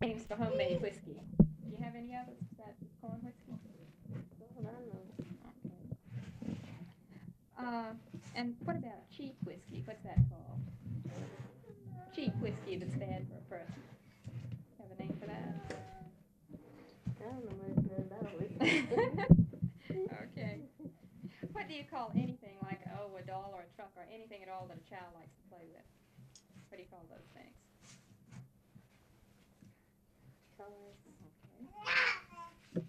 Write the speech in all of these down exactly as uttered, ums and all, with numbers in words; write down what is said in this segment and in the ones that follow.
names for homemade whiskey. Do you have any others besides corn whiskey? Well, I know. Okay. Uh, and what about cheap whiskey? What's that called? Cheap whiskey that's bad for a person. Have a name for that? I don't know what it's about whiskey. Okay. What do you call anything like, oh, a doll or a truck or anything at all that a child likes to play with? What do you call those things? Okay.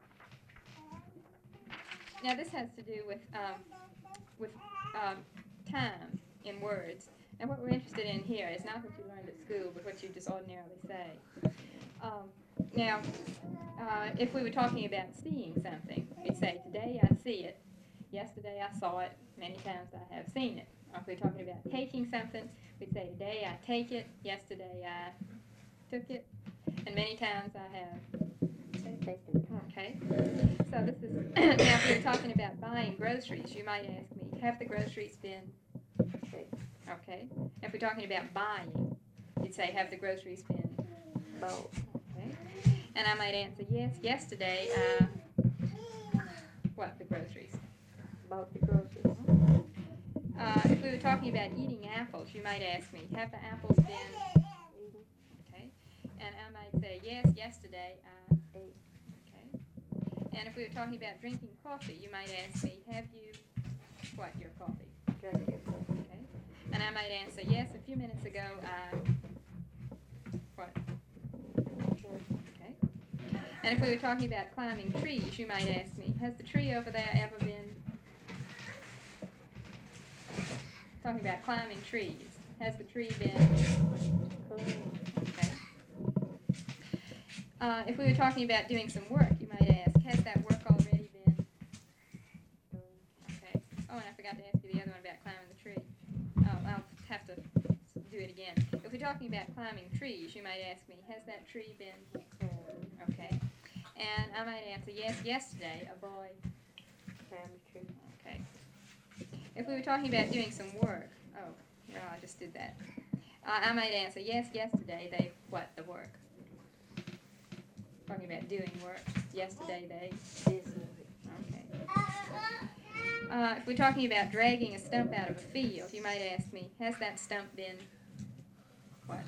Now this has to do with um, with um, time in words. And what we're interested in here is not what you learned at school, but what you just ordinarily say. Um, now, uh, if we were talking about seeing something, we'd say, today I see it, yesterday I saw it, many times I have seen it. Or if we're talking about taking something, we'd say, today I take it, yesterday I took it, and many times I have Taken it. Okay. So this is, now if we were talking about buying groceries, you might ask me, have the groceries been, Taken. okay. If we're talking about buying, you'd say, have the groceries been Bought. Okay. And I might answer, yes, yesterday, uh, what, the groceries? Bought the groceries. Uh, if we were talking about eating apples, you might ask me, have the apples been, Eaten. okay? And I might say, yes, yesterday, I Ate. okay? And if we were talking about drinking coffee, you might ask me, have you, what, your coffee? Drank your coffee. Okay? And I might answer, yes, a few minutes ago, I, what? Okay. And if we were talking about climbing trees, you might ask me, has the tree over there ever been, talking about climbing trees, has the tree been, okay. Uh, if we were talking about doing some work, you might ask, has that work already been, okay. Oh, and I forgot to ask you the other one about climbing the tree. Oh, I'll have to do it again. If we're talking about climbing trees, you might ask me, has that tree been, okay. And I might answer, yes, yesterday, a boy, Climbed the tree. okay. If we were talking about doing some work, oh, no, I just did that. Uh, I might answer, yes, yesterday they, what, the work? Talking about doing work. Yesterday they, Business. okay. Uh, if we're talking about dragging a stump out of a field, you might ask me, has that stump been, what?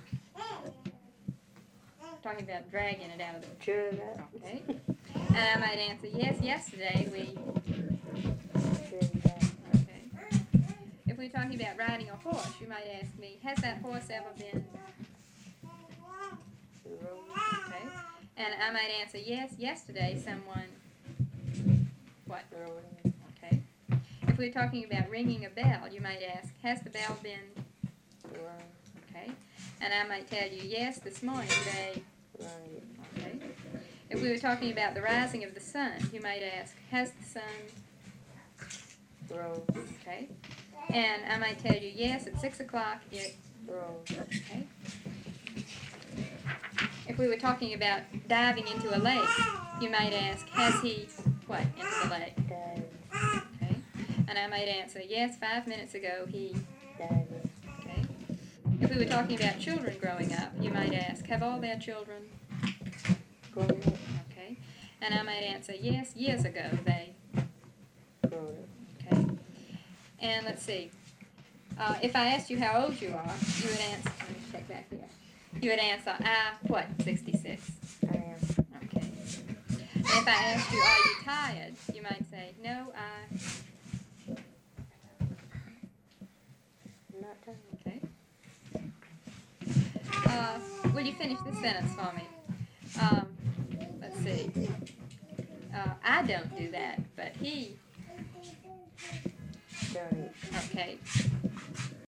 Talking about dragging it out of the, Drug out. okay. And I might answer, yes, yesterday we, Drug out. okay. If we're talking about riding a horse, you might ask me, has that horse ever been, The road. okay. And I might answer, yes, yesterday someone, what, The road. okay. If we're talking about ringing a bell, you might ask, has the bell been, The road. okay. And I might tell you, yes, this morning they, Right. okay. If we were talking about the rising of the sun, you might ask, has the sun, Road. okay. And I might tell you, yes, at six o'clock it, Road. okay. If we were talking about diving into a lake, you might ask, has he, what, into the lake, Died. okay. And I might answer, yes, five minutes ago he, Died. okay. If we were talking about children growing up, you might ask, have all their children, Grown up. okay. And I might answer, yes, years ago they, Grown up. okay. And let's see, uh, if I asked you how old you are, you would answer, let me check back here. You would answer, ah, what, sixty-six, I am. okay. And if I asked you, are you tired, you might say, no, I, Not tired. okay. Uh, will you finish this sentence for me? Um, let's see. Uh, I don't do that, but he, Done it. okay.